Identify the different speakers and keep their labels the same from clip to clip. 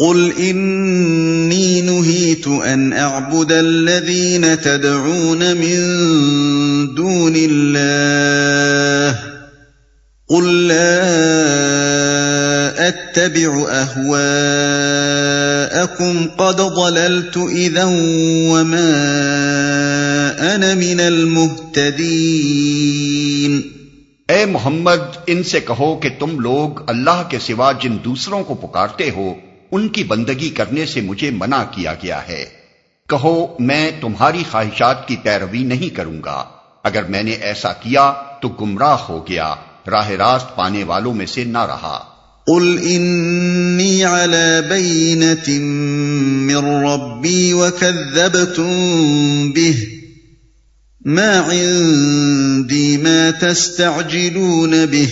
Speaker 1: قل انی نہیت ان اعبد الذین تدعون من دون اللہ قل لا اتبع اہواءکم قد ضللت اذا وما انا من المہتدین۔
Speaker 2: اے محمد، ان سے کہو کہ تم لوگ اللہ کے سوا جن دوسروں کو پکارتے ہو ان کی بندگی کرنے سے مجھے منع کیا گیا ہے۔ کہو میں تمہاری خواہشات کی پیروی نہیں کروں گا، اگر میں نے ایسا کیا تو گمراہ ہو گیا، راہ راست پانے والوں میں سے نہ رہا۔
Speaker 1: قل انی علی بینۃ من ربی وکذبتم بہ ما عندی ما تستعجلون بہ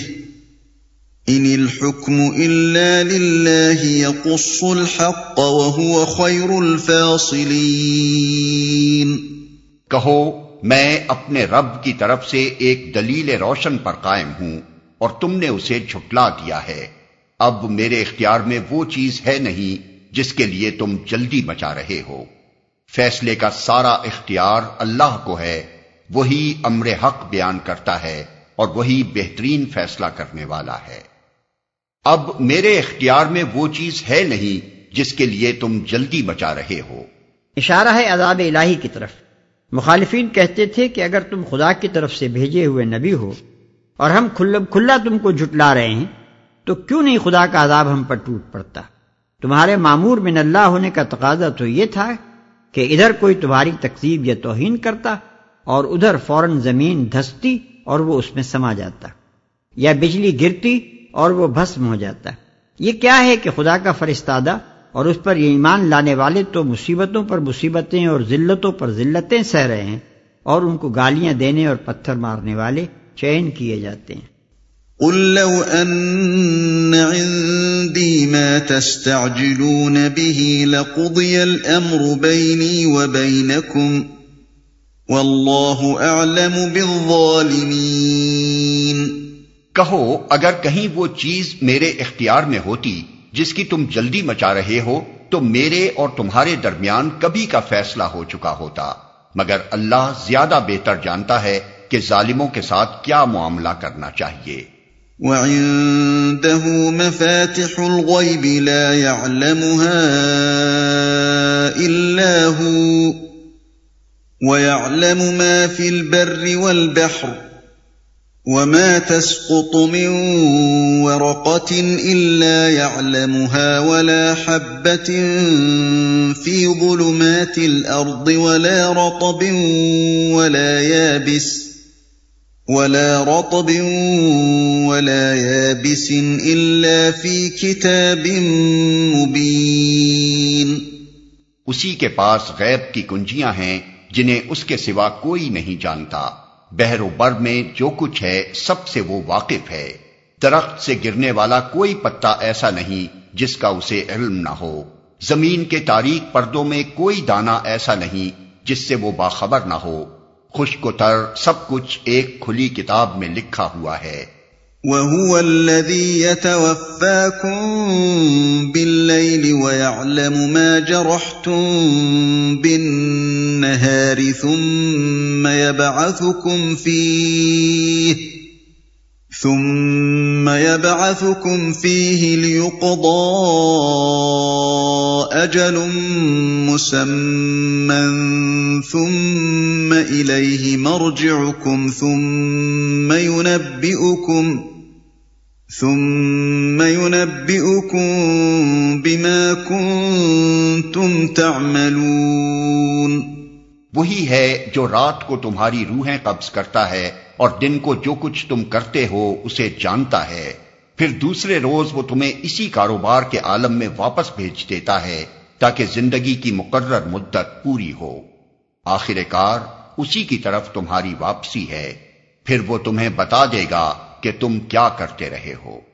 Speaker 1: ان الحکم الا للہ یقص الحق وہو خیر الفاصلین۔
Speaker 2: کہو میں اپنے رب کی طرف سے ایک دلیل روشن پر قائم ہوں اور تم نے اسے جھٹلا دیا ہے، اب میرے اختیار میں وہ چیز ہے نہیں جس کے لیے تم جلدی مچا رہے ہو۔ فیصلے کا سارا اختیار اللہ کو ہے، وہی امر حق بیان کرتا ہے اور وہی بہترین فیصلہ کرنے والا ہے۔ اب میرے اختیار میں وہ چیز ہے نہیں جس کے لیے تم جلدی مچا رہے ہو۔
Speaker 3: اشارہ ہے عذاب الہی کی طرف۔ مخالفین کہتے تھے کہ اگر تم خدا کی طرف سے بھیجے ہوئے نبی ہو اور ہم کھلا تم کو جھٹلا رہے ہیں تو کیوں نہیں خدا کا عذاب ہم پر ٹوٹ پڑتا؟ تمہارے مامور من اللہ ہونے کا تقاضا تو یہ تھا کہ ادھر کوئی تمہاری تکذیب یا توہین کرتا اور ادھر فوراً زمین دھستی اور وہ اس میں سما جاتا، یا بجلی گرتی اور وہ بھسم ہو جاتا۔ یہ کیا ہے کہ خدا کا فرستادہ اور اس پر ایمان لانے والے تو مصیبتوں پر مصیبتیں اور ذلتوں پر ذلتیں سہ رہے ہیں، اور ان کو گالیاں دینے اور پتھر مارنے والے چین کیے جاتے ہیں۔
Speaker 1: قل لو ان عندي ما تستعجلون به لقضي الامر بيني وبينكم والله اعلم بالظالمين۔
Speaker 2: کہو اگر کہیں وہ چیز میرے اختیار میں ہوتی جس کی تم جلدی مچا رہے ہو تو میرے اور تمہارے درمیان کبھی کا فیصلہ ہو چکا ہوتا، مگر اللہ زیادہ بہتر جانتا ہے کہ ظالموں کے ساتھ کیا معاملہ کرنا چاہیے۔
Speaker 1: وعنده مفاتح الغیب لا يعلمها الا هو ويعلم ما في البر والبحر وما تسقط من ورقة إلا يعلمها ولا حبة في ظلمات الأرض ولا رطب ولا يابس إلا في كتاب مبين۔
Speaker 2: اسی کے پاس غیب کی کنجیاں ہیں جنہیں اس کے سوا کوئی نہیں جانتا، بحر و بر میں جو کچھ ہے سب سے وہ واقف ہے، درخت سے گرنے والا کوئی پتا ایسا نہیں جس کا اسے علم نہ ہو، زمین کے تاریک پردوں میں کوئی دانہ ایسا نہیں جس سے وہ باخبر نہ ہو، خشک و تر سب کچھ ایک کھلی کتاب میں لکھا ہوا ہے۔
Speaker 1: وَهُوَ الَّذِي يَتَوَفَّاكُم بِاللَّيْلِ وَيَعْلَمُ مَا جَرَحْتُم بِالنَّهَارِ ثُمَّ يَبْعَثُكُمْ فِيهِ لِيُقْضَىٰ أَجَلٌ مُّسَمًّى ثُمَّ إِلَيْهِ مَرْجِعُكُمْ ثُمَّ يُنَبِّئُكُم بِمَا كُنتُمْ تَعْمَلُونَ۔
Speaker 2: وہی ہے جو رات کو تمہاری روحیں قبض کرتا ہے اور دن کو جو کچھ تم کرتے ہو اسے جانتا ہے، پھر دوسرے روز وہ تمہیں اسی کاروبار کے عالم میں واپس بھیج دیتا ہے تاکہ زندگی کی مقرر مدت پوری ہو۔ آخر کار اسی کی طرف تمہاری واپسی ہے، پھر وہ تمہیں بتا دے گا کہ تم کیا کرتے رہے ہو۔